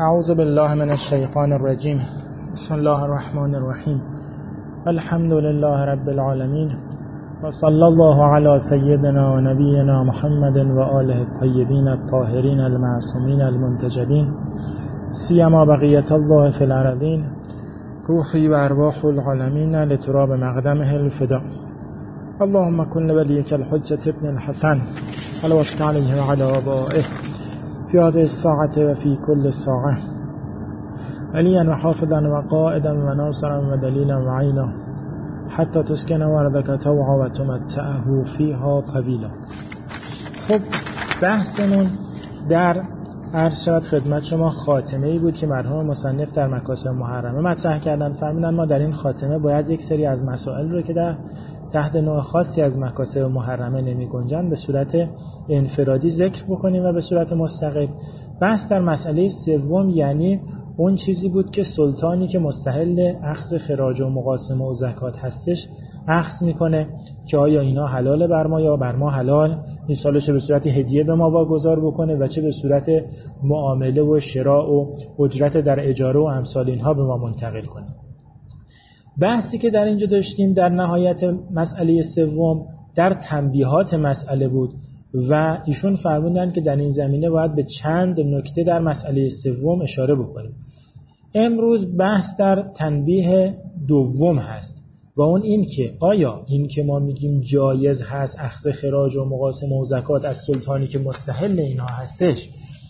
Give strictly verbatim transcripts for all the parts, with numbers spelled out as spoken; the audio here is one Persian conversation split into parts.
اعوذ بالله من الشیطان الرجیم. بسم الله الرحمن الرحیم. الحمد لله رب العالمین و صلی الله علی سیدنا و نبینا محمد و آله الطیبین الطاهرین المعصومین المنتجبین سیما بقیت الله فی الارضین روحی و ارواح العالمین لتراب مقدمه الفدا. اللهم کن ولیک الحجة ابن الحسن صلوات علیه و علی آبائه فی هذه الساعة و فی کل ساعة ولیا و حافظا و قائدا و ناصرا و دلیلا و عینا حتی تسکن وردک طوعا و تمتعه فیها طویلا. خب بحثمون در عرض شد خدمت شما خاتمه ای بود که مرحوم مصنف در مکاسب محرمه مطرح کردن. فرمودن ما در این خاتمه باید یک سری از مسائل رو که در تحت نوع خاصی از مکاسب محرمه نمی گنجن به صورت انفرادی ذکر بکنیم و به صورت مستقل. بحث در مسئله سوم یعنی اون چیزی بود که سلطانی که مستحل اخذ خراج و مقاسمه و زکات هستش اخذ میکنه که آیا اینا حلاله بر ما یا بر ما حلال نیست، حالا چه به صورت هدیه به ما واگذار بکنه و چه به صورت معامله و شراء و اجرت در اجاره و امثال اینها به ما منتقل کنه. بحثی که در اینجا داشتیم در نهایت مسئله سوم در تنبیهات مسئله بود و ایشون فرمودن که در این زمینه باید به چند نکته در مسئله سوم اشاره بکنیم. امروز بحث در تنبیه دوم هست و اون این که آیا این که ما میگیم جایز هست اخذ خراج و مقاسمه و زکات از سلطانی که مستحل اینها هستش،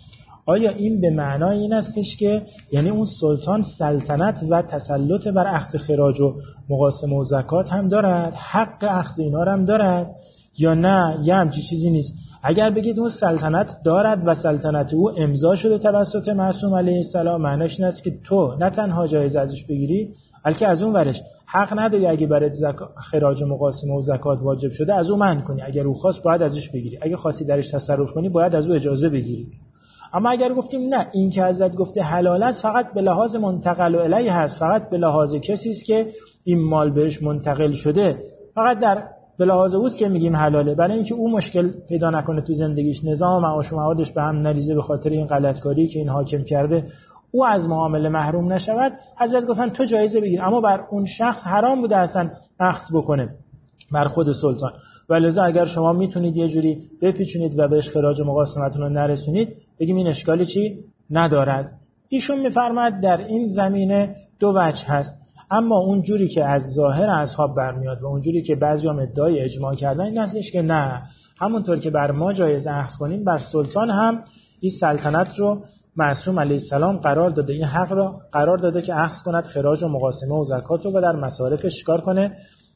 آیا این به معنای این هستش که یعنی اون سلطان سلطنت و تسلط بر اخذ خراج و مقاسمه و زکات هم دارد، حق اخذ اینا هم دارد، یا نه یه همچی چیزی نیست؟ اگر بگید اون سلطنت دارد و سلطنت او امضا شده توسط معصوم علیه السلام، معنیش این است که تو نه تنها جایز ازش بگیری بلکه از اون ورش حق نداری اگه برات زکات خراج و مقاسمه و زکات واجب شده از اون منع کنی. اگر او خواست باید ازش بگیری، اگه خواستی درش تصرف کنی باید از او اجازه بگیری. اما اگر گفتیم نه، این که ازت گفته حلال است فقط به لحاظ منتقل و الیه هست، فقط به لحاظ کسی است که این مال بهش منتقل شده، فقط در به لحاظ اوست که میگیم حلاله، برای اینکه او مشکل پیدا نکنه تو زندگیش، نظام معاش و معادش به هم نریزه به خاطر این غلطکاری که این حاکم کرده، او از معامله محروم نشود، حضرت گفتن تو جایزه بگیر. اما بر اون شخص حرام بوده اصلا اخذ بکنه بر خود سلطان، ولذا اگر شما میتونید یه جوری بپیچونید و بهش خراج مقاسمتون رو نرسونید بگیم این اشکالی چی ندارد. ایشون میفرماد در این زمینه دو وجه هست، اما اون جوری که از ظاهر اصحاب برمیاد و اون جوری که بعضیام ادعای اجماع کردن این هستش که نه، همونطور که بر ما جایز اخذ کنیم بر سلطان هم این سلطنت رو معصوم علیه السلام قرار داده، این حق رو قرار داده که اخذ کند خراج و مقاسمه و زکات رو و در مصارفش چیکار کنه؟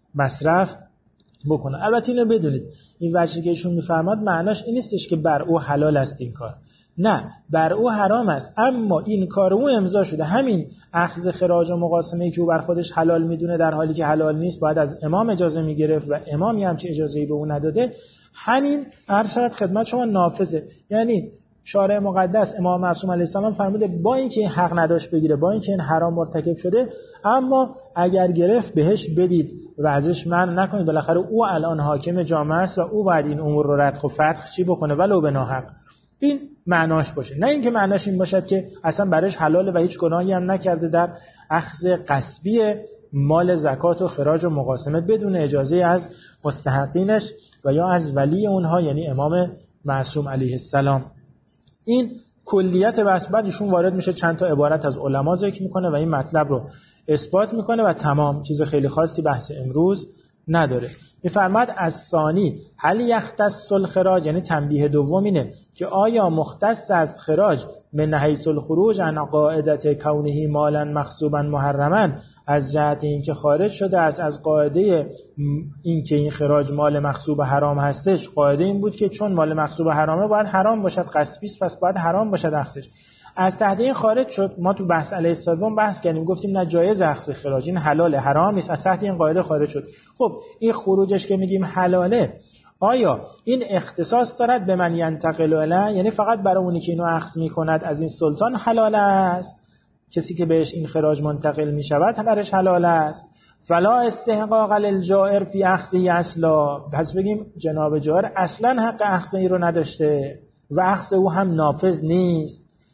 مصرف بکنه. البته اینو بدونید این وجهی که ایشون میفرماد معناش این نیستش که بر او حلال است این کار، نه، بر او حرام است، اما این کار او امضا شده. همین اخذ خراج و مقاسمه‌ای که او بر خودش حلال میدونه در حالی که حلال نیست باید از امام اجازه میگرفت و امامی هم چه اجازه‌ای به او نداده، همین ارشد خدمت شما نافذه. یعنی شارع مقدس امام معصوم علیه السلام فرموده با اینکه این حق نداشت بگیره، با اینکه این حرام مرتکب شده، اما اگر گرفت بهش بدید و ازش منع نکنید، بالاخره او الان حاکم جامعه است و او باید این امور رو ردخ و فتح چی بکنه ولو به ناحق. این معناش باشه، نه اینکه معناش این باشد که اصلا برش حلاله و هیچ گناهی هم نکرده در اخذ غصبی مال زکات و خراج و مقاسمه بدون اجازه از مستحقینش و یا از ولی اونها یعنی امام معصوم علیه السلام. این کلیت بحث. بعد ایشون وارد میشه چند تا عبارت از علما ذکر میکنه و این مطلب رو اثبات میکنه و تمام، چیز خیلی خاصی بحث امروز نداره. میفرماد از ثانی هل یختص الخراج، یعنی تنبیه دوم اینه که آیا مختص از خراج من حیث الخروج عن قاعدت کونه مالا مغصوبا محرما، از جهت اینکه خارج شده از از قاعده اینکه این خراج مال مغصوب حرام هستش. قاعده این بود که چون مال مغصوب حرامه باید حرام باشد، غصبی است، پس باید حرام باشد اخذش. از تحت این خارج شد. ما تو بحث علیه سوم بحث کردیم، گفتیم نه جایز اخذ خراج، این حلال، حرام نیست، از تحت این قاعده خارج شد. خب این خروجش که میگیم حلاله، آیا این اختصاص دارد به من ینتقل الیه، یعنی فقط برای اونی که اینو اخذ میکند از این سلطان حلال است، کسی که بهش این خراج منتقل میشود برش حلال است؟ فلا استحقاق للجائر فی اخذی اصلا، پس بگیم جناب جائر اصلا حق اخذ این رو نداشته و اخذ او هم نافذ نیست.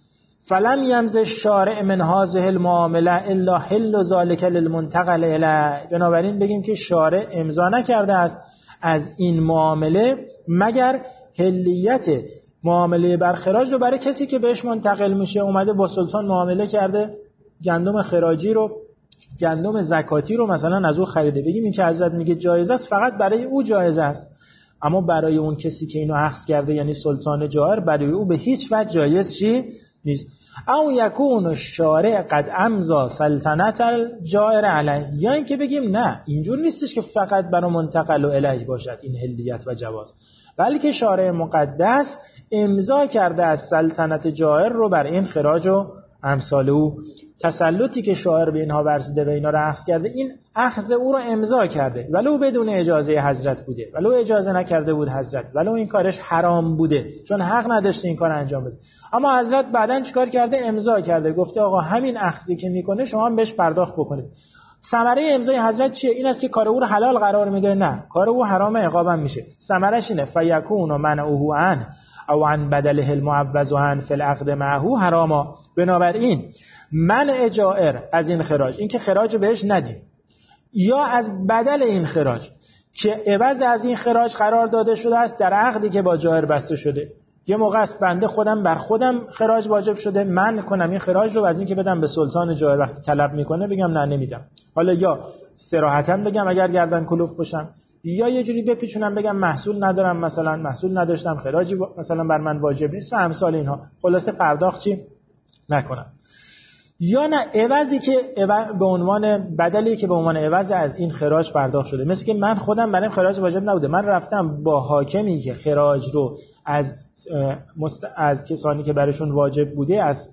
فلم یمز الشارع من هذه المعامله الا حل ذلك للمنتقل الیه. بنابراین بگیم که شارع امضا نکرده است از این معامله مگر حلیت معامله بر خراج رو برای کسی که بهش منتقل میشه. اومده با سلطان معامله کرده، گندم خراجی رو، گندم زکاتی رو مثلا از او خریده، بگیم این که حضرت میگه جایز است فقط برای او جایز است، اما برای اون کسی که اینو اخذ کرده یعنی سلطان جائر، برای او به هیچ وجه جایز چی نیست. او یکون الشارع قد امضا سلطنت الجائر علیه، یا اینکه بگیم نه اینجور نیستش که فقط برای منتقل و الیه باشد این حلیت و جواز، بلکه شارع مقدس امضا کرده از سلطنت جائر رو بر این خراج و امثال او. تسلطی که شاعر به اینها ورزیده و اینا رو اخذ کرده، این اخذ او رو امضا کرده، ولو بدون اجازه حضرت بوده، ولو اجازه نکرده بود حضرت، ولو این کارش حرام بوده چون حق نداشته این کار انجام بده، اما حضرت بعداً چیکار کرده؟ امضا کرده، گفته آقا همین اخذی که میکنه شما هم بهش پرداخت بکنید. ثمره امضای حضرت چیه؟ این است که کار او رو حلال قرار میده؟ نه، کار او حرام، عقابم میشه. ثمرش اینه فیکون منعه عن او عن بدله المعوض عن فی العقد معه حراما. بنابراین منع جائر از این خراج، این که خراج بهش ندیم، یا از بدل این خراج که عوض از این خراج قرار داده شده است در عقدی که با جائر بسته شده. یه موقع است بنده خودم بر خودم خراج واجب شده، من کنم این خراج رو از این که بدم به سلطان جائر، وقتی طلب میکنه بگم نه نمیدم. حالا یا صراحتاً بگم اگر گردن کلوف باشم، یا یه جوری بپیچونم بگم محصول ندارم، مثلا محصول نداشتم، خراجی مثلا بر من واجب نیست و امثال اینها، خلاصه پرداخت چی نکنم. یا نه عوضی که به عنوان بدلی که به عنوان عوض از این خراج پرداخت شده، مثل که من خودم برام خراج واجب نبوده، من رفتم با حاکمی که خراج رو از مست... از کسانی که برشون واجب بوده از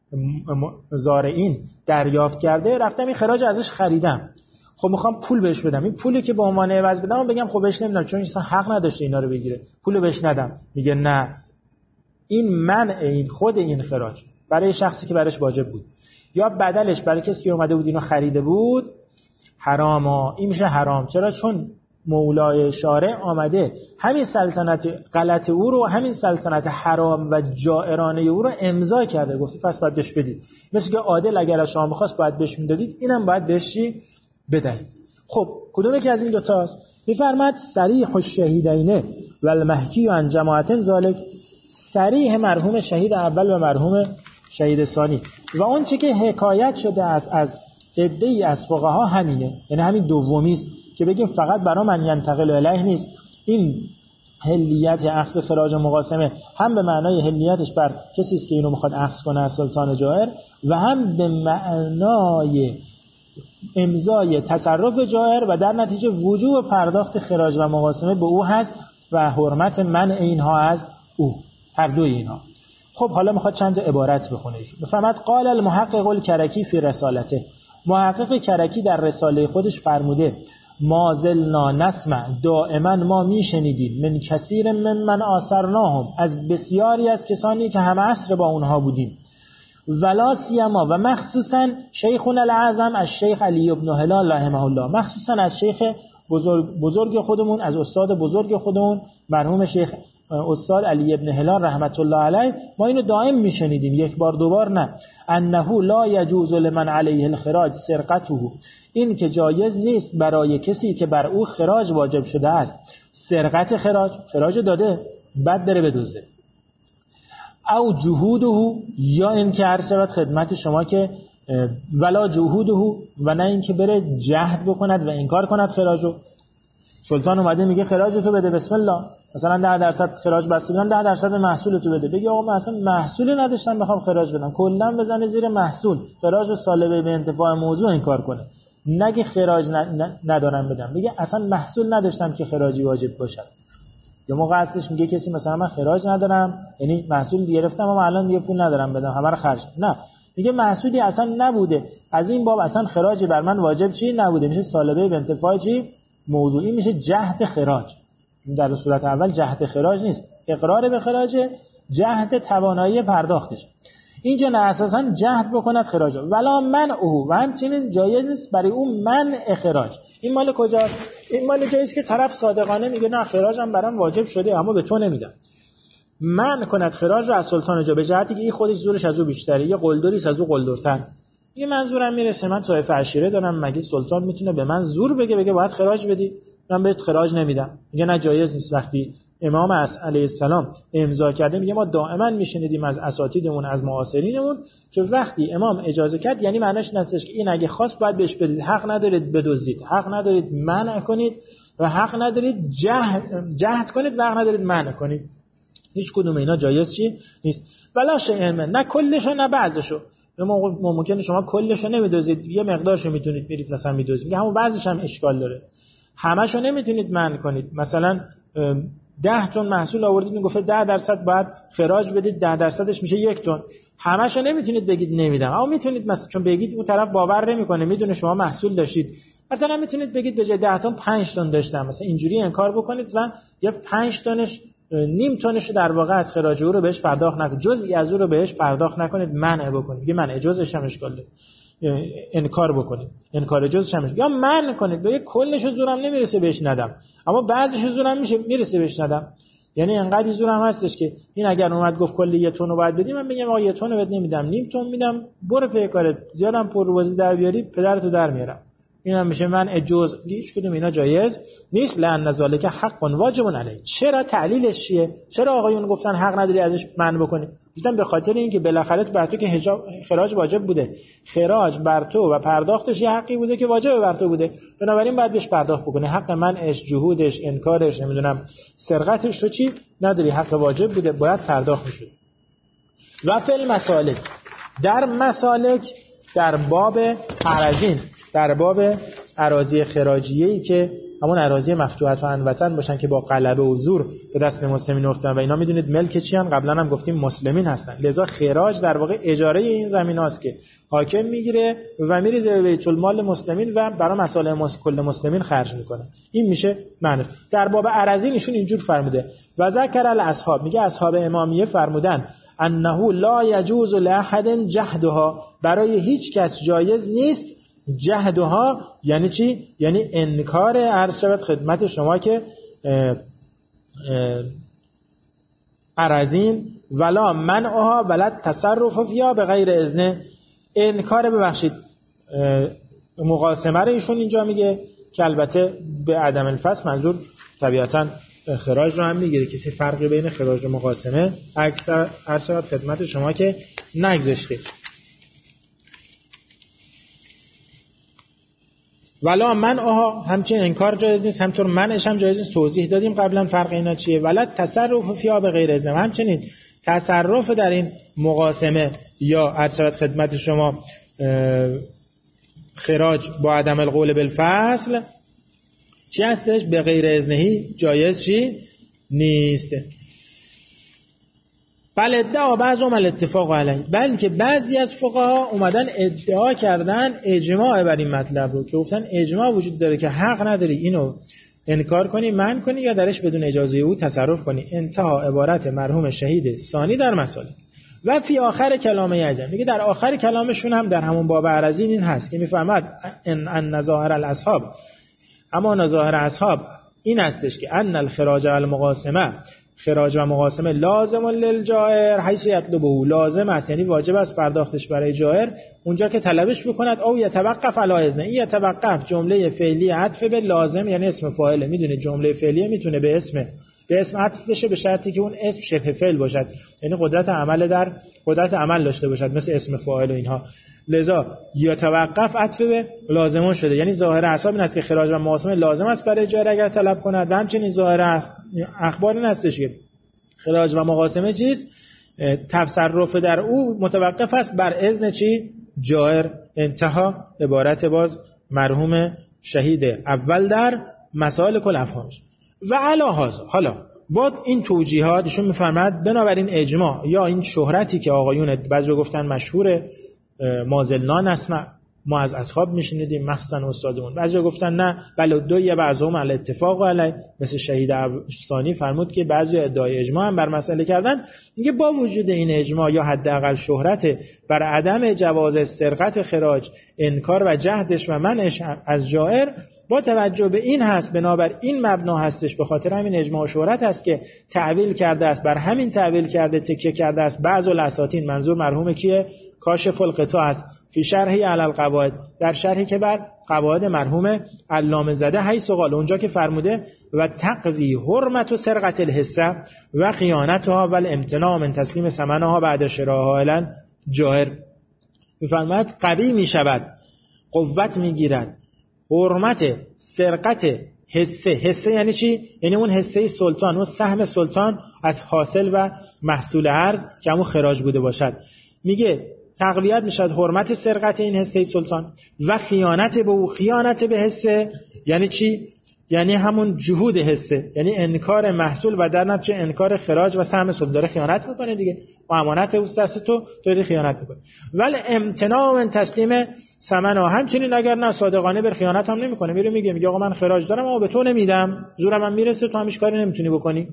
زارعین دریافت کرده، رفتم این خراج ازش خریدم، خب میخوام پول بهش بدم، این پولی که به عنوان عوض بدم بگم خب بهش نمیدم چون اصلا حق نداشته اینا رو بگیره، پول بهش ندم. میگه نه، این منع این خود این خراج برای شخصی که برش واجب بود، یا بدلش برای کسی که اومده بود اینو خریده بود حراما. این میشه حرام. چرا؟ چون مولای شارع آمده همین سلطنت غلط او رو، همین سلطنت حرام و جائرانه او رو امضا کرده، گفته پس باید بهش بدید. مثل که عادل اگر از شما بخواست باید بهش میدادید، اینم باید بهش چی بدهید. خب کدوم یکی از این دو تاست؟ میفرماد صریح الشهیدین و المحکی عن جماعت ذالک، صریح مرحوم شهید اول و مرحوم شهید ثانی، و اون چه که حکایت شده از از عده‌ای از فقها همینه، یعنی همین دومی است که بگیم فقط برای من ینتقل الیه نیست. این حلیت اخذ خراج مقاسمه هم به معنای حلیتش بر کسی است که اینو میخواد اخذ کنه از سلطان جائر، و هم به معنای امضای تصرف جائر و در نتیجه وجوب پرداخت خراج و مقاسمه به او هست و حرمت منع اینها از او، هر دوی اینها. خب حالا میخواد چند عبارت بخونه. بفهمد قال المحقق الکرکی فی رسالته، محقق کرکی در رساله خودش فرموده ما زلنا نسمع، دائما ما میشنیدیم، من کثیر من من آثرناهم، از بسیاری از کسانی که هم عصر با اونها بودیم، ولا سیما و مخصوصا شیخنا الاعظم از شیخ علی ابن هلال رحمه الله، مخصوصا از شیخ بزرگ, بزرگ خودمون، از استاد بزرگ خودمون مرحوم شیخ استاد علی ابن هلال رحمت الله علیه، ما اینو دائم میشنیدیم، یک بار دو بار نه، انه لا یجوز لمن علیه الخراج سرقته، این که جایز نیست برای کسی که بر او خراج واجب شده است سرقت خراج، خراج داده بعد بره بدزده، او جهوده، یا این که هر شود خدمت شما که ولا جهوده، و نه این که بره جهد بکند و انکار کند خراجو. سلطان اومده میگه خراج تو بده، بسم الله، مثلا ده درصد خراج بسته بدم، ده درصد محصول تو بده، بگی آقا من اصلا محصولی نداشتم بخوام خراج بدم، کلا بزنه زیر محصول، خراج سالبه به انتفاع موضوع انکار کنه، نگه خراج ندارم بدم، بگه اصلا محصول نداشتم که خراجی واجب باشد. یا موقع هستش میگه کسی مثلا من خراج ندارم، یعنی محصول گرفتم اما الان دیگه پول ندارم بدم، همه رو خرج، نه، میگه محصولی اصلا نبوده، از این باب اصلا خراجی بر من واجب چی نبوده، میشه سالبه به انتفاع چی موضوعی، میشه جهد خراج. در صورت اول جهد خراج نیست، اقرار به خراج، جهد توانایی پرداختش. اینجا نه اساسا جهد بکند خراج، ولا منعه، و همچنین جایز نیست برای اون منع خراج. این مال کجاست؟ این مال جاییست که طرف صادقانه میگه نه خراجم برام واجب شده اما به تو نمیدم. منع کند خراج را از سلطان جا، به جهتی که این خودش زورش از او بیشتره، یه قلدریست از او قلدرتر. یه منظورم میرسه من طایفه عشیره دارم، مگه سلطان میتونه به من زور بگه بگه باید خراج بدی؟ من بهت خراج نمیدم. میگه نه جایز نیست. وقتی امام علیه السلام امضا کرده، میگه ما دائما میشنیدیم از اساتیدمون از معاصرینمون که وقتی امام اجازه کرد یعنی معناش نستش که این اگه خواست باید بهش بدید، حق ندارید بدزدید، حق ندارید منع کنید و حق ندارید جهد جهد کنید و حق ندارید منع کنید. هیچ کدوم اینا جایز چی نیست. ولا شیء من، نه کلشو نه بعضشو. ممکنه شما کلشو نمیدوزید، یه مقدارشو میتونید میرید مثلا میدوزید، میگه همون بعضیش هم اشکال داره. همه‌شو نمیتونید منع کنید. مثلا ده تن محصول آوردید، میگفت ده درصد باید خراج بدید، ده درصدش میشه یک تن. همه‌شو نمیتونید بگید نمیدم، اما میتونید مثلا چون بگید اون طرف باور نمیکنه، میدونه شما محصول داشتید، مثلا میتونید بگید به جای ده تن پنج تن داشتم، مثلا اینجوری انکار بکنید و یا پنج تنش نیم تنش در واقع از خراج او رو بهش پرداخت نکنید، جزئی از او رو بهش پرداخت نکنید، منع بکنید. میگه منع جزش هم اشکال داره، انکار بکنید، انکار جزش هم یا منع کنید. بگید کلش زورم نمیرسه بهش ندم، اما بعضیش زورم میشه میرسه بهش ندم. یعنی انقدر زورم هستش که این اگر اومد گفت کل یه تن رو باید بدی، من بگم آقا یه تن رو بد نمیدم، نیم تن میدم، برو پی کارت، زیادم پرروازی در بیاری پدرتو در میارم. اینا میشه منع جز. هیچ کدوم اینا جایز نیست. لأن ذالک حق واجب علیه. چرا تعلیلش چیه؟ چرا آقایون گفتن حق نداری ازش منع بکنی؟ گفتن به خاطر اینکه بالاخره بر تو که حجاب خراج واجب بوده، خراج بر تو و پرداختش یه حقی بوده که واجب بر تو بوده، بنابراین باید بهش پرداخت بکنی. حق منعش، جهودش، انکارش، نمیدونم سرقتش رو چی نداری، حق واجب بوده، باید پرداخت میشد. و فی المسالک، در مسالک، در باب ارزین، در باب اراضی خراجیه‌ای که همون اراضی مفتوحه عن وطن باشن که با غلبه و زور به دست مسلمین افتادن و اینا میدونید ملک چی ان، قبلا هم گفتیم مسلمین هستن، لذا خراج در واقع اجاره این زمیناست که حاکم میگیره و میریزه به بیت المال مسلمین و برای مصالح کل مسلمین خرج میکنه. این میشه معنی. در باب اراضین ایشون اینجور فرموده و ذکر الاصحاب، میگه اصحاب امامیه فرمودن انه لا یجوز لاحد جهدها، برای هیچ کس جایز نیست جهدها. یعنی چی؟ یعنی انکار عرض شود خدمت شما که اراضین ولا منعها ولا تصرف فیها به غیر اذن، انکار ببخشید مقاسمه رو ایشون اینجا میگه که البته به عدم الفصل منظور طبیعتاً خراج رو هم میگیره، کسی فرقی بین خراج و مقاسمه اکثر عرض شود خدمت شما که نگذاشته. ولا منعها، همچنین انکار جایز نیست، همطور منعش هم جایز نیست، توضیح دادیم قبلا فرق اینا چیه. ولا تصرف فیها به غیر اذن، همچنین تصرف در این مقاسمه یا عرض شود خدمت شما خراج با عدم القول بالفصل چی هستش؟ به غیر اذنهی جایز چی نیست. بل ادعا بعضهم الاتفاق علیه، بلکه بعضی از فقها اومدن ادعا کردن اجماع بر این مطلب رو که گفتن اجماع وجود داره که حق نداری اینو انکار کنی، منع کنی یا درش بدون اجازه او تصرف کنی. انتها عبارت مرحوم شهید ثانی در مسالک. و فی آخر کلام یعجم، میگه در آخر کلامشون هم در همون باب اراضین این هست که میفرماد ان ان نظاهر الاصحاب، اما نظاهر اصحاب این هستش که ان الخراج و المقاسمه، خراج و مقاسمه لازم للجائر حیث یطلبه، لازم است یعنی واجب است پرداختش برای جائر اونجا که طلبش بکند، او یتوقف علی اذن. این یتوقف جمله فعلی عطف به لازم یعنی اسم فاعله، میدونه جمله فعلیه میتونه به اسم به اسم عطف بشه به شرطی که اون اسم شبه فعل باشد، یعنی قدرت عمل در قدرت عمل داشته باشد مثل اسم فاعل و اینها. لذا یتوقف عطف به لازمون شده، یعنی ظاهر اصحاب این است که خراج و مقاسمه لازم است برای جائر اگر طلب کند، و همچنین ظاهر اخبار این است که خراج و مقاسمه چیست؟ تصرف در او متوقف است بر اذن چی؟ جائر. انتها عبارت باز مرحوم شهید اول در مسائل کل افهامش. و علی هذا، حالا با این توجیهات ایشون میفرماد بنابراین اجماع یا این شهرتی که آقایون بعضی گفتن مشهوره ما زلنا نسمع، ما از اصحاب میشنیدیم مخصوصا استادمون، بعضی گفتن نه بل دو یا بعضهم علی اتفاق علی، مثل شهید ثانی فرمود که بعضی ادعای اجماع هم بر مسئله کردن. میگه با وجود این اجماع یا حداقل شهرت بر عدم جواز سرقت خراج، انکار و جهدش و منعش از جائر، با توجه به این هست، بنابر این مبنا هستش، به خاطر همین اجماع و شهرت است که تعویل کرده است، بر همین تعویل کرده تکیه کرده است بعض الاساطین، منظور مرحوم کیه؟ کاشف القطاع است، فی شرحی علی القواعد، در شرحی که بر قواعد مرحوم علامه زده حیث قال، اونجا که فرموده و تقوی حرمت و سرقت الحصه و خیانتها و الامتناع من تسلیم ثمنها بعد شراها الی جائر، میفرماید قوی میشود، قوت میگیرد حرمت سرقت حصه. حصه یعنی چی؟ یعنی اون حصه سلطان، اون سهم سلطان از حاصل و محصول ارز که همون خراج بوده باشد. میگه تقویت میشد حرمت سرقت این حصه سلطان و خیانت به او. خیانت به حصه یعنی چی؟ یعنی همون جهود حصه، یعنی انکار محصول و در نتیجه انکار خراج و سهم سلطان. داره خیانت میکنه دیگه، و امانت او دست تو داره خیانت میکنه. ولی امتناع من تسلیم ثمنها، همچنین اگر نه صادقانه بر خیانت هم نمیکنه، میره میگه میگه آقا من خراج دارم اما به تو نمیدم، زورم هم میرسه، تو همیش کاری نمیتونی بکنی.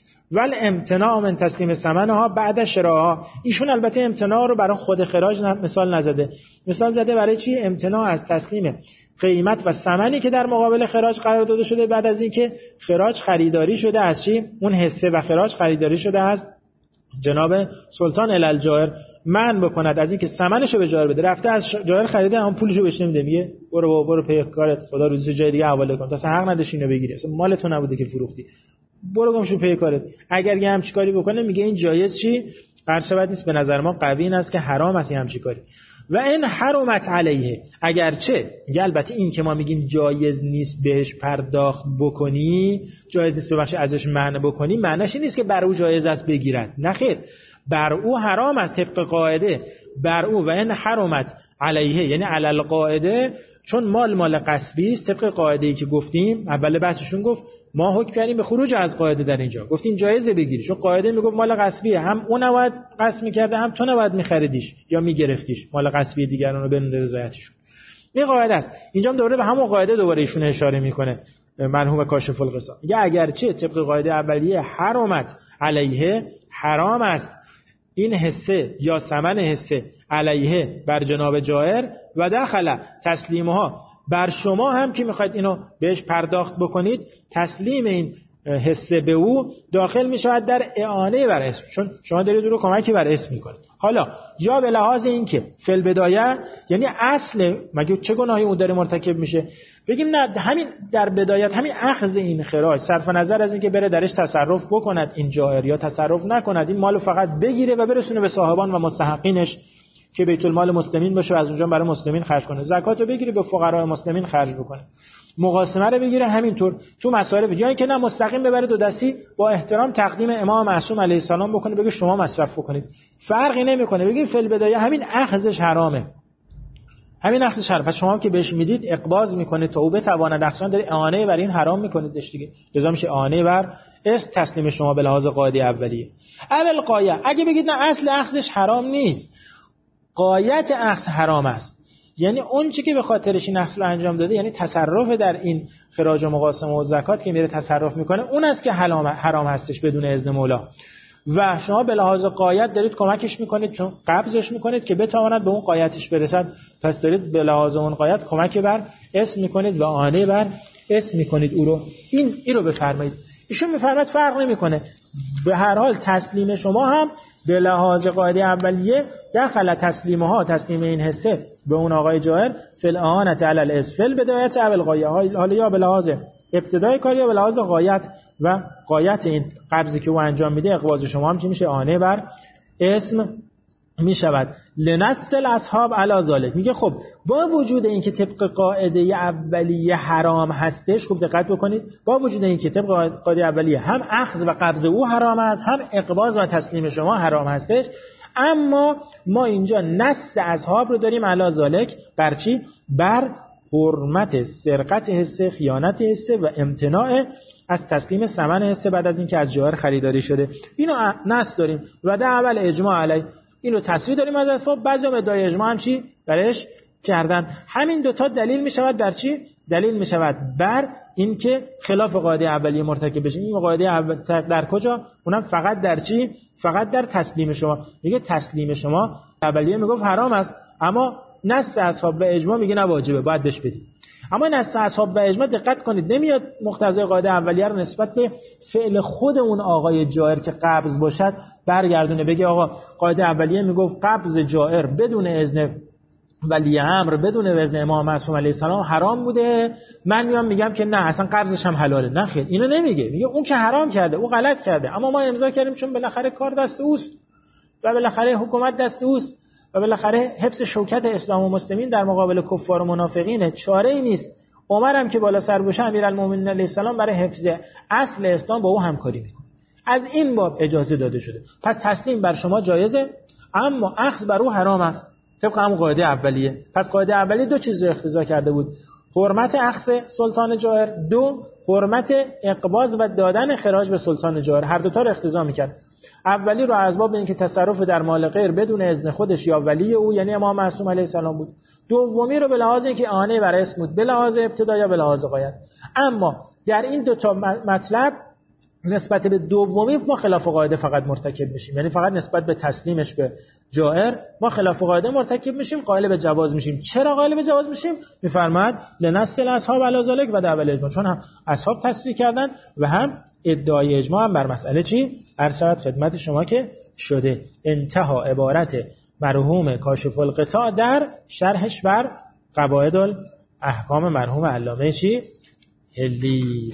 ول امتناع من تسلیم ثمنها بعد شراها. ایشون البته امتناع رو برای خود خراج مثال نزده، مثال زده برای چی؟ امتناع از تسلیم قیمت و ثمنی که در مقابل خراج قرار داده شده بعد از اینکه خراج خریداری شده از چی؟ اون حصه و خراج خریداری شده از جناب سلطان الالجائر، من بکند از اینکه ثمنشو به جائر بده. رفته از جائر خریده، هم پولشو بهش نمیده، میگه برو بابا برو پی کارت، خدا روزی جای دیگه حواله کن، تا حق نداشتی اینو بگیری، اصلا مال تو نبوده که فروختی، برو گمشو پی کارت. اگر یه همچی کاری بکنه میگه این جایز چی؟ قرشبت نیست، به نظر ما قوی این است که حرام است این همچی کاری. و این حرمت علیه، اگرچه میگه البته این که ما میگیم جایز نیست بهش پرداخت بکنی، جایز نیست ببخش ازش منع بکنی، معنیش نیست که بر او جایز است بگیرد، نه خیر، بر او حرام است طبق قاعده، بر او. و این حرمت علیه یعنی علی القاعده، چون مال مال غصبی است طبق قاعده‌ای که گفتیم اول بحثشون گفت ما حکم کردیم به خروج از قاعده، در اینجا گفتیم جایزه بگیری، چون قاعده میگفت مال غصبیه، هم اون نباید غصب می‌کرده هم تو نباید می‌خریدیش یا می‌گرفتیش مال غصبی دیگران رو بدون رضایتشون. این قاعده است. اینجا هم دوباره به همون قاعده دوباره ایشون اشاره میکنه مرحوم کاشف القصا، میگه اگرچه طبق قاعده اولیه حرمت علیه، حرام است این حصه یا ثمن حصه علیه بر جناب جائر و داخل تسلیمها، بر شما هم که میخواید اینو بهش پرداخت بکنید، تسلیم این حصه به او داخل میشود در اعانه بر اسم، چون شما دارید رو کمکی بر اسم میکنید. حالا یا به لحاظ این که فل بدایه، یعنی اصل مگه چه گناهی اون داره مرتکب میشه، بگیم نه همین در بدایت همین اخذ این خراج، صرف نظر از اینکه بره درش تصرف بکند این جائر یا تصرف نکند، این مالو فقط بگیره و برسونه به صاحبان و مستحقینش که بیت المال مسلمین باشه و از اونجا برای مسلمین خرج کنه، زکاتو بگیره به فقرای مسلمین خرج بکنه، مقاسمه رو بگیره همینطور تو مصارف، یا اینکه نه مستقیم ببره دو دستی با احترام تقدیم امام معصوم علیه السلام بکنه بگه شما مصرف بکنید، فرقی نمیکنه، بگیم فل بدایه همین اخذش حرامه، همین اخذش حرام، پس شما هم که بهش میدید اقباض میکنه تا او بتواند احسان داره اعانه بر این حرام میکنیدش دیگه، لذا میشه اعانه بر است تسلیم شما به لحاظ قاعده اولیه. اول قایه اگه بگید نه اصل اخذش حرام نیست، غایت اخذ حرام است، یعنی اون چی که به خاطرش این اخذ رو انجام داده، یعنی تصرف در این خراج و مقاسمه و زکات که میره تصرف میکنه، اون است که حرام هستش بدون اذن مولا، و شما به لحاظ غایت دارید کمکش میکنید، چون قبضش میکنید که بتواند به اون غایتش برسد، پس دارید به لحاظ اون غایت کمک بر اسم میکنید و آنه بر اسم میکنید او رو. این این رو بفرمایید. ایشون میفرماید فرق نمیکنه، به هر حال تسلیم شما هم به لحاظ قاعده اولیه داخل تسلیمها، تسلیم این حصه به اون آقای جائر فل اعانت علی الاسم فل بدایت اول غایه، حالا یا به لحاظ ابتدای کار یا به لحاظ غایت، و غایت این قبضی که او انجام میده اقباض شما هم چی میشه؟ آنه بر اسم میشود. لنسل اصحاب علی ذلک، میگه خب با وجود اینکه طبق قاعده اولیه حرام هستش، خوب دقت بکنید، با وجود اینکه طبق قاعده اولیه هم اخذ و قبض او حرام است، هم اقباض و تسلیم شما حرام هستش، اما ما اینجا نص اصحاب رو داریم علی ذلک، بر چی؟ بر حرمت سرقت حصه، خیانت حصه و امتناع از تسلیم ثمن حصه بعد از اینکه از جائر خریداری شده. اینو نص داریم و در اول اجماع علی، اینو تصریح داریم از اسباب، بعضی هم ادعای اجماع هم چی برش کردن. همین دوتا دلیل می شود بر چی؟ دلیل می شود بر اینکه خلاف قاعده اولیه مرتکب بشیم. این قاعده اول در کجا؟ اونم فقط در چی؟ فقط در تسلیم شما. میگه تسلیم شما اولیه میگفت حرام است، اما نص اصحاب و اجماع میگه نه واجبه، باید بهش بدی. اما نص اصحاب و اجماع دقت کنید نمیاد مقتضای قاعده اولیه رو نسبت به فعل خود اون آقای جائر که قبض باشد برگردونه، بگه آقا قاعده اولیه میگفت قبض جائر بدون اذن ولی امر، بدون اذن امام معصوم علیه السلام حرام بوده، من میام میگم که نه اصلا قبضش هم حلاله. نه خیر، اینو نمیگه، میگه اون که حرام کرده، اون غلط کرده، اما ما امضا کردیم چون بالاخره کار دست اوست و بالاخره حکومت دست اوست و بالاخره حفظ شوکت اسلام و مسلمین در مقابل کفار و منافقین چاره ای نیست. عمر هم که بالا سر باشه امیرالمومنین علیه السلام برای حفظ اصل اسلام با او همکاری میکنه. از این باب اجازه داده شده. پس تسلیم بر شما جایزه، اما اخذ بر او حرام است طبق همون قاعده اولیه. پس قاعده اولیه دو چیز رو اقتضا کرده بود: حرمت اخذ سلطان جائر، دو حرمت اقباض و دادن خراج به سلطان جائر. هر دو تا رو اقتضا میکرد. اولی رو از باب اینکه تصرف در مال غیر بدون اذن خودش یا ولی او یعنی امام معصوم علیه السلام بود. دومی رو به لحاظ اینکه اعانه بر اسم بود، به لحاظ ابتدا یا به لحاظ غایت. اما در این دو تا مطلب نسبت به دومی ما خلاف قاعده فقط مرتکب میشیم، یعنی فقط نسبت به تسلیمش به جائر ما خلاف قاعده مرتکب میشیم، قائل به جواز میشیم. چرا قائل به جواز میشیم؟ میفرماید لنص الاصحاب علی ذلک و دعوی الاجماع، چون هم اصحاب تصریح کردن و هم ادعای اجماع هم بر مسئله چی عرض شود خدمت شما که شده. انتها عبارت مرحوم کاشف القطاع در شرحش بر قواعد الاحکام مرحوم علامه چی هلی.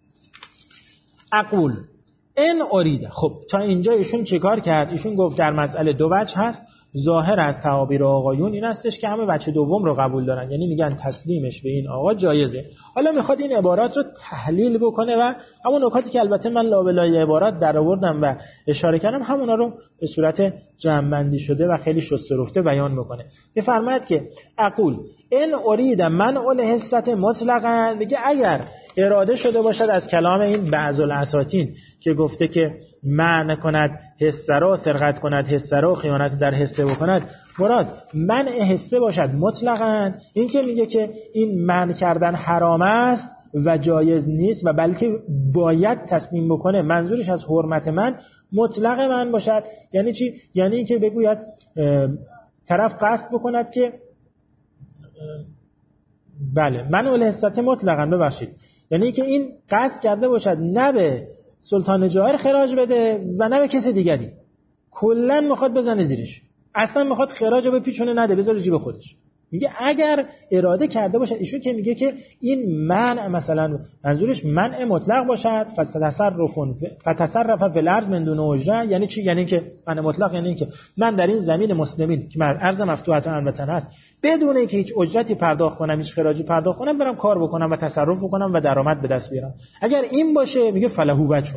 اقول ان اريد. خب تا اینجا ایشون چیکار کرد؟ ایشون گفت در مسئله دو وجه هست. ظاهر از تعابیر آقایون این هستش که همه وجه دوم رو قبول دارن، یعنی میگن تسلیمش به این آقا جایزه. حالا میخواد این عبارات رو تحلیل بکنه و همون نکاتی که البته من لابلای عبارات در آوردم و اشاره کردم همونا رو به صورت جمع‌بندی شده و خیلی شسته رفته بیان میکنه. میفرماید که اقول ان اريد منع الحصه مطلقا، میگه اگر اراده شده باشد از کلام این بعض الاساطین که گفته که منع کند حصه را، سرقت کند حصه را، خیانت در حصه بکند، مراد منع حصه باشد مطلقاً. این که میگه که این منع کردن حرام است و جایز نیست و بلکه باید تسلیم بکنه، منظورش از حرمت من مطلق من باشد. یعنی چی؟ یعنی که بگوید طرف قصد بکند که بله منع الحصه مطلقاً، ببخشید، یعنی که این قصد کرده باشد نه به سلطان جائر خراج بده و نه به کسی دیگری، کلا میخواد بزنه زیرش، اصلا میخواد خراج بپیچونه نده، بذاره جیب خودش. میگه اگر اراده کرده باشد، ایشون که میگه که این منع مثلا منظورش منع مطلق باشد، فتصرف فتصرف فی الارض من دون اجره، یعنی چی؟ یعنی که منع مطلق یعنی که من در این زمین مسلمین که ارض مفتوحه البته هست بدون اینکه هیچ اجرتی پرداخت کنم، هیچ خراجی پرداخت کنم، برم کار بکنم و تصرف بکنم و درآمد به دست بیارم. اگر این باشه میگه فلهو وجه،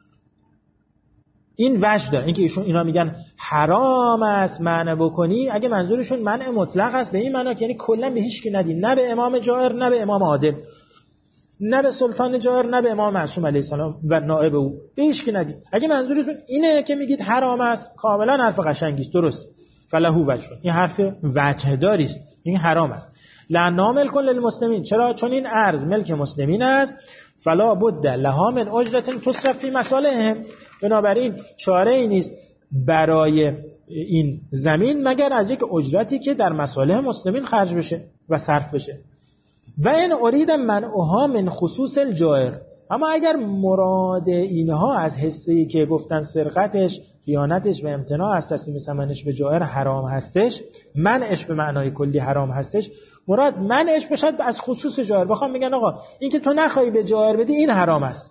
این وجه داره. اینکه ایشون اینا میگن حرام است منع بکنی، اگه منظورشون منع مطلق است به این معنا که یعنی کلا به هیچ کی ندی، نه به امام جائر نه به امام عادل، نه به سلطان جائر نه به امام معصوم علیه السلام و نائب او، به هیچ کی ندی. اگه منظورتون اینه که میگید حرام است، کاملا حرف قشنگی است، درست، فلهو وجه، این حرف وجه داری است، این حرام است. لأنه ملک للمسلمین، چرا؟ چون این ارض ملک مسلمین است. فلا بد لها من اجرت تصرف فی مصالحهم، بنابراین چاره ای نیست برای این زمین مگر از یک اجرتی که در مصالح مسلمین خرج بشه و صرف بشه. و این ارید منعها من خصوص الجائر، اما اگر مراد اینها از حصه‌ای که گفتن سرقتش، خیانتش و امتناع از تسلیم ثمنش به جائر حرام هستش، منعش به معنای کلی حرام هستش، مراد منعش باشد از خصوص جائر. بخوام میگن آقا این که تو نخوای به جائر بدی این حرام است،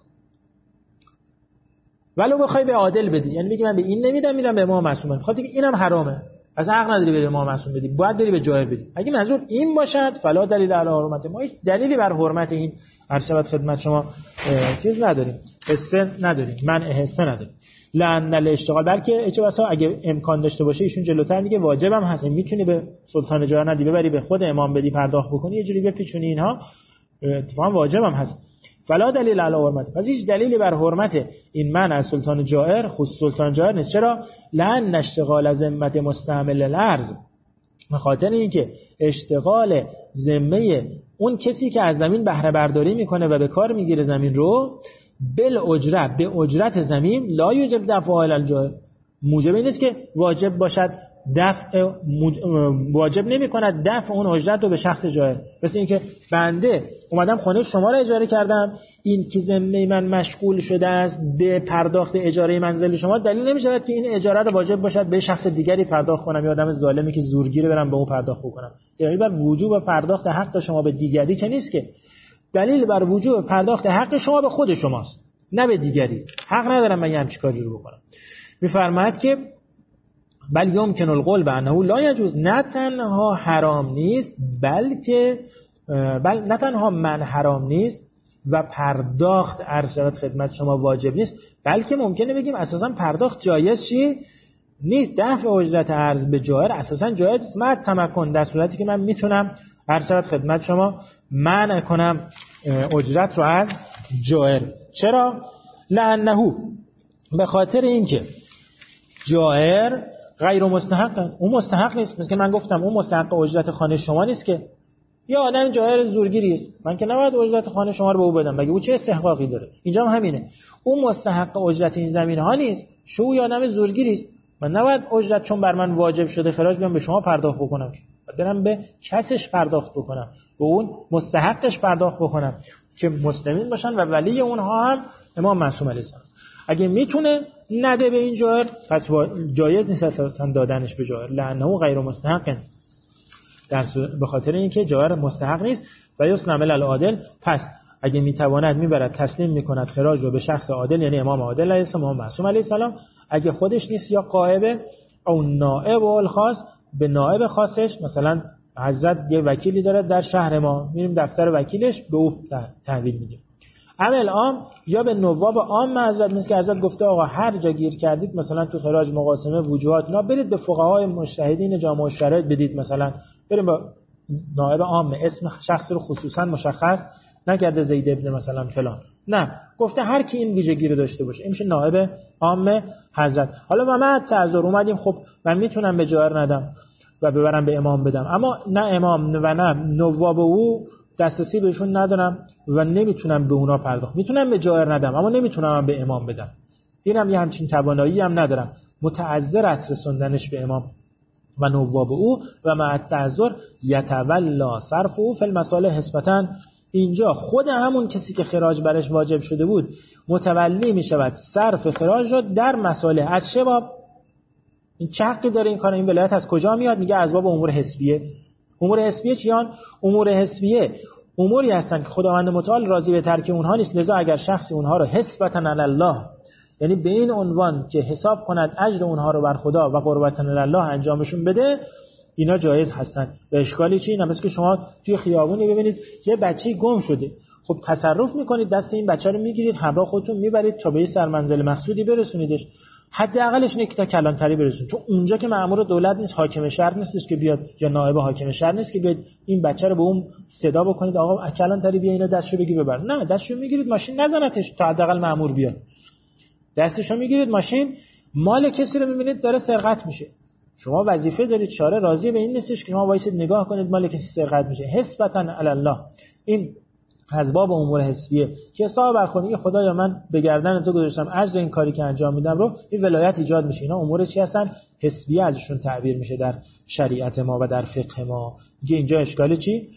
ولو بخوای به عادل بدی، یعنی میگی من به این نمیدم میرم به امام معصوم، میخواد دیگه اینم حرامه، از حق نداری به امام معصوم بدی، باید بری به جائر بدی. اگه منظور این باشد فلا دلیل علی حرمت، ما هیچ دلیلی بر حرمت این عرض خدمت شما چیز نداریم، حصه نداریم، منع حصه نداریم. لأن الاشتغال، بلکه چه بسا اگه امکان داشته باشه ایشون جلوتر میگه واجبم هست، میتونی به سلطان جائر ندی ببری به خود امام بدی پرداخت بکنی، یه جوری بپیچونی، اینها اتفاقا واجبم هست. فلا دلیل علی حرمت، پس هیچ دلیلی بر حرمت این منع از سلطان جائر خصوص سلطان جائر نیست. چرا؟ لأن اشتغال ذمت مستعمل الارض، به خاطر اینکه اشتغال ذمه اون کسی که از زمین بهره برداری میکنه و به کار میگیره زمین رو، بل اجره، به اجرت زمین، لا یوجب دفع الی الجائر، موجب این نیست که واجب باشد دفع واجب نمی‌کند دفع اون اجرت رو به شخص جائر. مثل اینکه بنده اومدم خونه شما رو اجاره کردم، این که ذمه من مشغول شده است به پرداخت اجاره منزل شما، دلیل نمی‌شود که این اجاره رو واجب باشد به شخص دیگری پرداخت کنم یا آدم ظالمی که زورگیره برم به اون پرداخت بکنم. دلیل بر وجوب پرداخت حق شما به دیگری که نیست، که دلیل بر وجوب پرداخت حق شما به خود شماست نه به دیگری. حق ندارم من یه همچین کاری رو بکنم. می‌فرماید که بل یمکن القول بانه لا یجوز، نه تنها حرام نیست بلکه بل نه تنها من حرام نیست و پرداخت عرض شود خدمت شما واجب نیست، بلکه ممکنه بگیم اساسا پرداخت جایز چی نیست. دفع اجرت عرض به جائر اساسا جایز است مع تمکن، در صورتی که من میتونم عرض شود خدمت شما منع کنم اجرت رو از جائر. چرا؟ لانه، به خاطر اینکه جائر غیر مستحق، اون مستحق نیست. مثل که من گفتم اون مستحق اجرت خانه شما نیست، که یا آدم جائر زورگیری است، من که نباید اجرت خانه شما رو به او بدم، مگه او چه استحقاقی داره؟ اینجا هم همینه، اون مستحق اجرت این زمین ها نیست، شو یا آدم زورگیری است، من نباید اجرت چون بر من واجب شده خراج بیام به شما پرداخت بکنم، برم به کسش پرداخت بکنم، به اون مستحقش پرداخت بکنم که مسلمین باشن و ولی اونها هم امام معصوم علیه السلام. اگه میتونه نده به این جائر پس جایز نیست اساسا دادنش به جائر، لانه غیر مستحق، در به خاطر اینکه جائر مستحق نیست. و یسلم العادل، پس اگه میتواند میبرد تسلیم میکند خراج رو به شخص عادل، یعنی امام عادل علیه السلام، امام معصوم علیه السلام. اگه خودش نیست یا غائبه، او نائب الخاص، به نائب خاصش، مثلا حضرت یه وکیلی داره در شهر ما، میریم دفتر وکیلش به او تحویل میدیم. عمل عام، یا به نواب عام حضرت، مثل که حضرت گفته آقا هر جا گیر کردید مثلا تو خراج مقاسمه وجوهات اینا، برید به فقهای مجتهدین جامع الشرایط بدید، مثلا بریم با نائب عام، اسم شخص رو خصوصا مشخص نکرده زید ابن مثلا فلان، نه گفته هر کی این ویژگی رو داشته باشه این میشه نائب عام حضرت. حالا ما ما تعذر اومدیم، خب من میتونم به جائر ندم و ببرم به امام بدم، اما نه امام و نه نواب او دسترسی بهشون ندارم و نمیتونم به اونا پرداخت، میتونم به جائر ندم اما نمیتونم به امام بدم، اینم یه همچین توانایی هم ندارم، متعذر است رسوندنش به امام و نواب او. و مع التعذر یتولا صرف او فی المصالح نسبتا، اینجا خود همون کسی که خراج برش واجب شده بود متولی میشود صرف خراج را در مصالح. از چه باب؟ این چه حقی داره این کار؟ این ولایت از کجا میاد؟ میگه از باب امور حسبیه. امور حسبیه چیان؟ امور حسبیه اموری هستن که خداوند متعال راضی به ترک اونها نیست، لذا اگر شخصی اونها رو حسبتاً علی الله، یعنی به این عنوان که حساب کند اجر اونها رو بر خدا و قربتاً علی الله انجامشون بده، اینا جایز هستن. به اشکالی چی؟ مثل که شما توی خیابونی ببینید یه بچه گم شده، خب تصرف میکنید، دست این بچه رو میگیرید همراه خودتون میبرید تا به سرمنزل مقصودی برسونیدش، حداقلش اینه که تا کلانتری برسون، چون اونجا که مأمور دولت نیست، حاکم شهر نیستش که بیاد، یا نایب حاکم شهر نیست که بیاد این بچه رو به اون صدا بکنید آقا کلانتری بیا اینو دستشو بگی ببر، نه، دستشو میگیرید ماشین نزنتش تا حداقل مأمور بیاد، دستشو میگیرید ماشین، مال کسی رو میبینید داره سرقت میشه، شما وظیفه دارید، چاره راضی به این نیستش که شما وایسید نگاه کنید مال کسی سرقت میشه، حسبتاً علی الله. این از باب امور حسبیه که حساب برخونی خدایا من به گردن تو گذاشتم اجر این کاری که انجام میدم رو، این ولایت ایجاد میشه. اینا امور چی هستن؟ حسبیه ازشون تعبیر میشه در شریعت ما و در فقه ما. دیگه اینجا اشکالی چی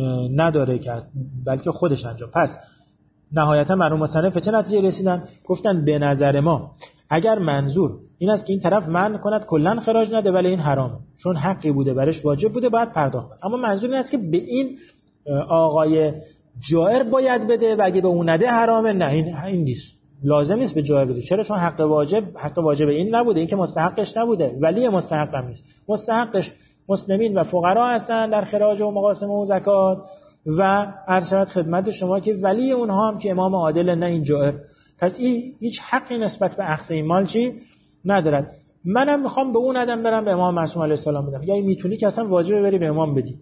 نداره که بلکه خودش انجام. پس نهایتا مرحوم مصنف چه نتیجه رسیدن؟ گفتن به نظر ما اگر منظور این است که این طرف منع کند کلا خراج نده ولی این حرامه چون حقی بوده برش واجب بوده باید پرداخت کنه، اما منظور این است که به این آقای جائر باید بده و اگه به اون نده حرامه، نه این این نیست، لازم نیست به جائر بده. چرا؟ چون حق واجب حق واجب این نبوده، این که مستحقش نبوده، ولی مستحق هم نیست، مستحقش مسلمین و فقرا هستن در خراج و مقاسمه و زکات و ارشاد خدمت شما که ولی اونها هم که امام عادل، نه این جائر. پس این هیچ حقی نسبت به اخذ این مال چی ندارد. منم میخوام به اون ادم برم به امام معصوم علیه السلام بدم، یا میتونی که اصلا واجبه بری به امام بدی،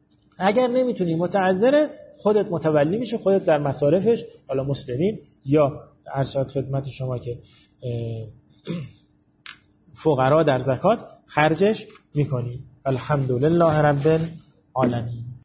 اگر نمیتونی متعذره خودت متولی میشه، خودت در مصارفش حالا مسلمین یا ارشاد خدمت شما که فقرا در زکات خرجش میکنی. الحمدلله رب العالمین.